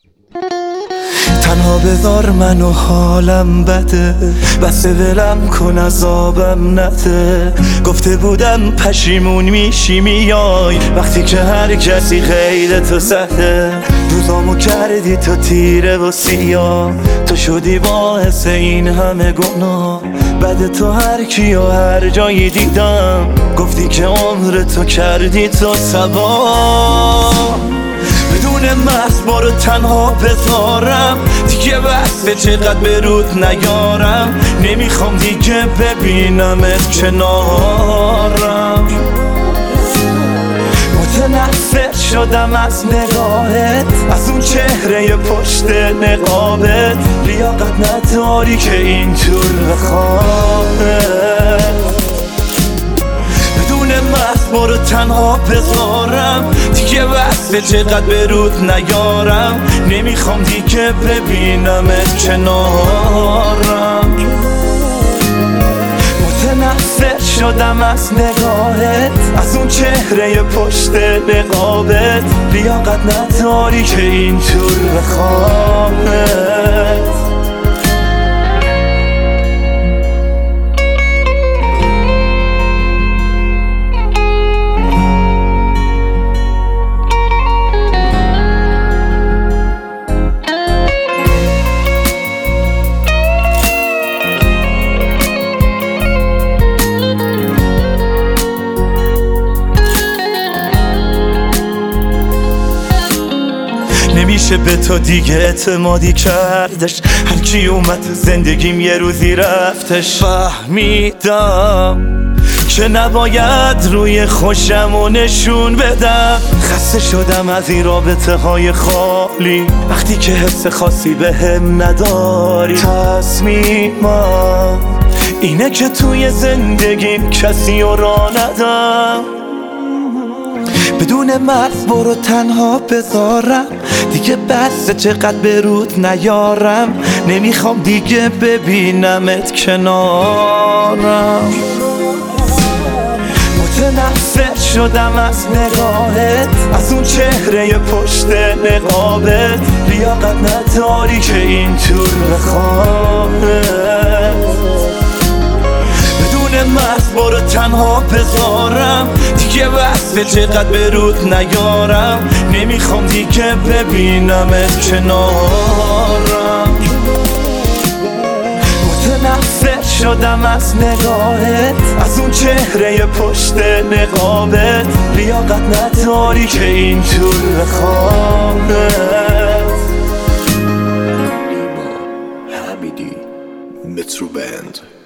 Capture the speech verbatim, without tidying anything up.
تنها بذار منو حالم بده، بس ولم کن عذابم نده. گفته بودم پشیمون میشی میای وقتی که هر کسی خیلی تو زده. روزامو کردی تو تیره و سیاه، تو شدی باعث این همه گناه. بعد تو هر کی و هر جایی دیدم گفتی که عمر تو کردی تو سبا. بدون محض بارو تنها بذارم دیگه، بسته چقدر برود نیارم. نمیخوام دیگه ببینمت کنارم. متنفر شدم از نگاهت، از اون چهره پشت نقابت. لیاقت نداری که اینطور بخوابت. بدون محض بارو تنها بذارم دیگه، بسته چقدر برود نیارم. نمیخوام دیگه ببینمت کنارم. متنفر شدم از نگاهت، از اون چهره پشت نقابت. لیاقت نداری که اینطور بخوابت. نمیشه به تو دیگه اعتمادی کردش، هر کی اومد تو زندگیم یه روزی رفتش. فهمیدم که نباید روی خوشمو نشون بدم. خسته شدم از این رابطه های خالی، وقتی که حس خاصی به هم نداری. تصمیمم اینه که توی زندگیم کسی رو راه ندم. بدون مرز برو تنها بذارم دیگه، بسته چقدر برود نیارم. نمیخوام دیگه ببینمت کنارم. متنفر شدم از نگاهت، از اون چهره پشت نقابت. لیاقت نداری که اینطور بخوابت. بدون محض برو تنها بذارم دیگه، بسته چقدر برود نیارم. نمیخوام دیگه ببینمت کنارم. متنفر شدم از نگاهت، از اون چهره پشت نقابت. لیاقت نداری که اینطور بخوابت. Metro Band.